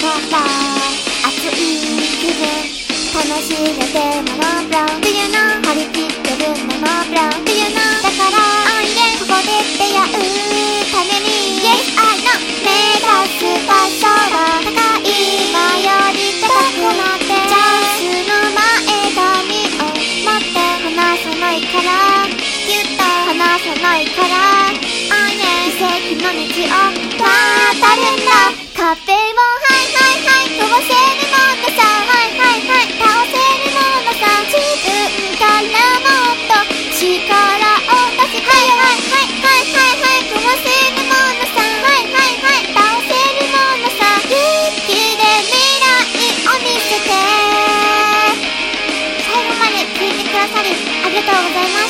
ら熱い気分楽しめてモノブラウンっていうの張り切ってるモノブラウンっていうのだからおいでここで出会うために Yes I know 目指す場所は高い今より高くなってチャンスの前髪を持って離さないからぎゅっと離さないからおいで奇跡の道を渡るんだ壁をはいはいはい飛ばせるものさはいはいはい倒せるものさ自分からもっと力を出せはいはいはいはいはいはい飛ばせるものさはいはいはい倒せるものさ勇気で未来を見せて最後まで聞いてくださりありがとうございます。